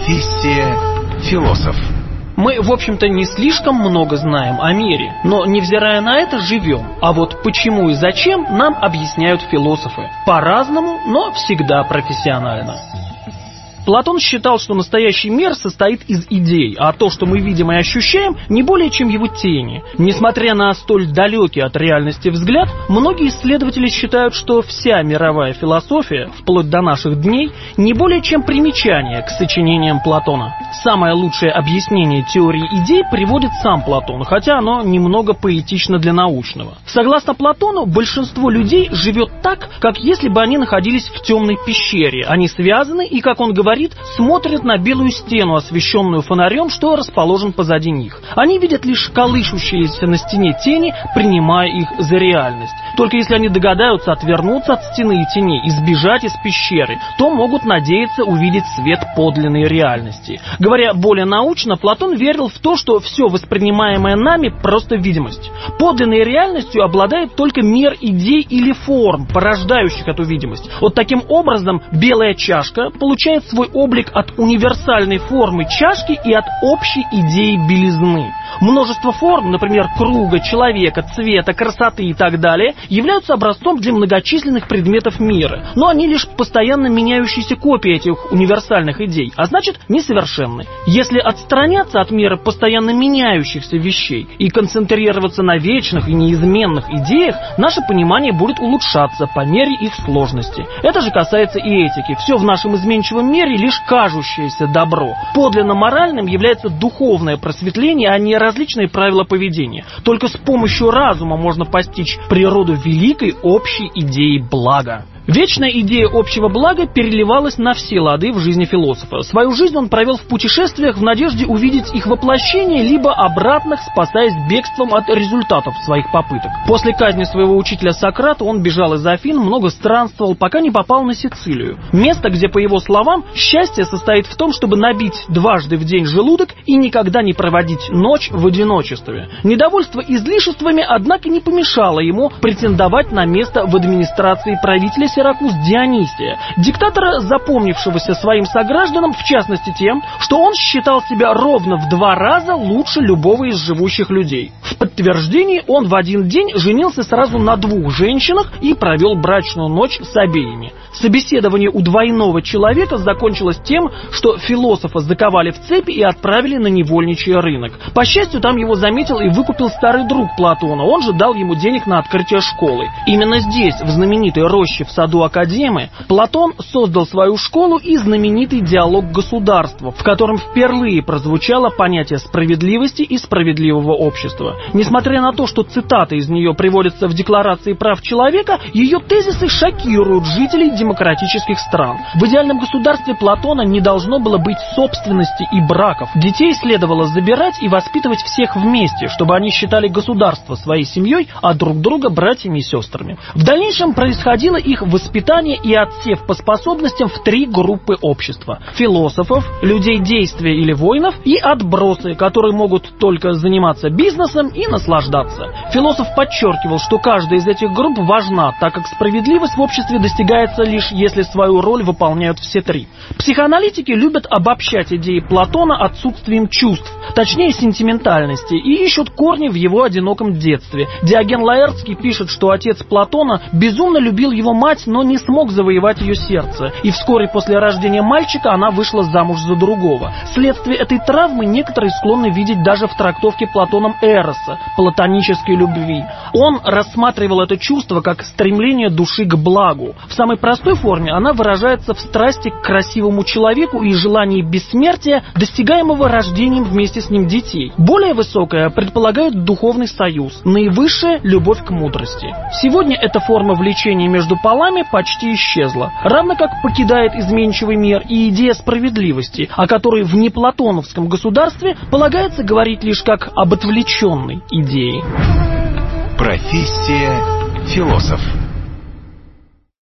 Профессия философ. Мы, в общем-то, не слишком много знаем о мире, но, невзирая на это, живем. А вот почему и зачем нам объясняют философы. По-разному, но всегда профессионально. Платон считал, что настоящий мир состоит из идей, а то, что мы видим и ощущаем, не более чем его тени. Несмотря на столь далекий от реальности взгляд, многие исследователи считают, что вся мировая философия, вплоть до наших дней, не более чем примечание к сочинениям Платона. Самое лучшее объяснение теории идей приводит сам Платон, хотя оно немного поэтично для научного. Согласно Платону, большинство людей живет так, как если бы они находились в темной пещере. Они связаны и, как он говорит, смотрят на белую стену, освещенную фонарем, что расположен позади них. Они видят лишь колышущиеся на стене тени, принимая их за реальность. Только если они догадаются отвернуться от стены и теней и сбежать из пещеры, то могут надеяться увидеть свет подлинной реальности. Говоря более научно, Платон верил в то, что все воспринимаемое нами просто видимость. Подлинной реальностью обладает только мир идей или форм, порождающих эту видимость. Вот таким образом белая чашка получает свой облик от универсальной формы чашки и от общей идеи белизны. Множество форм, например, круга, человека, цвета, красоты и так далее, являются образцом для многочисленных предметов мира. Но они лишь постоянно меняющиеся копии этих универсальных идей, а значит несовершенны. Если отстраняться от мира постоянно меняющихся вещей и концентрироваться на вечных и неизменных идеях, наше понимание будет улучшаться по мере их сложности. Это же касается и этики. Все в нашем изменчивом мире лишь кажущееся добро. Подлинно моральным является духовное просветление, а не различные правила поведения. Только с помощью разума можно постичь природу великой общей идеи блага. Вечная идея общего блага переливалась на все лады в жизни философа. Свою жизнь он провел в путешествиях в надежде увидеть их воплощение, либо обратных, спасаясь бегством от результатов своих попыток. После казни своего учителя Сократа он бежал из Афин, много странствовал, пока не попал на Сицилию. Место, где, по его словам, счастье состоит в том, чтобы набить дважды в день желудок и никогда не проводить ночь в одиночестве. Недовольство излишествами, однако, не помешало ему претендовать на место в администрации правителя Сиракуз Дионисия, диктатора, запомнившегося своим согражданам, в частности тем, что он считал себя ровно в 2 раза лучше любого из живущих людей. В подтверждении он в один день женился сразу на 2 женщинах и провел брачную ночь с обеими. Собеседование у двойного человека закончилось тем, что философа заковали в цепи и отправили на невольничий рынок. По счастью, там его заметил и выкупил старый друг Платона, он же дал ему денег на открытие школы. Именно здесь, в знаменитой роще в саду Академы, Платон создал свою школу и знаменитый диалог государства, в котором впервые прозвучало понятие справедливости и справедливого общества. Несмотря на то, что цитаты из нее приводятся в Декларации прав человека, ее тезисы шокируют жителей демократических стран. В идеальном государстве Платона не должно было быть собственности и браков. Детей следовало забирать и воспитывать всех вместе, чтобы они считали государство своей семьей, а друг друга братьями и сестрами. В дальнейшем происходило их воспитание и отсев по способностям в 3 группы общества: философов, людей действия или воинов и отбросы, которые могут только заниматься бизнесом и наслаждаться. Философ подчеркивал, что каждая из этих групп важна, так как справедливость в обществе достигается лишь если свою роль выполняют все 3. Психоаналитики любят обобщать идеи Платона отсутствием чувств, точнее сентиментальности, и ищут корни в его одиноком детстве. Диоген Лаэртский пишет, что отец Платона безумно любил его мать, но не смог завоевать ее сердце, и вскоре после рождения мальчика она вышла замуж за другого. Следствие этой травмы некоторые склонны видеть даже в трактовке Платоном Эроса, платонической любви. Он рассматривал это чувство как стремление души к благу. В самой простой форме она выражается в страсти к красивому человеку и желании бессмертия, достигаемого рождением вместе с ним детей. Более высокое предполагает духовный союз, наивысшая – любовь к мудрости. Сегодня эта форма влечения между полами почти исчезла, равно как покидает изменчивый мир и идея справедливости, о которой в неплатоновском государстве полагается говорить лишь как об отвлеченной идее. Профессия философ.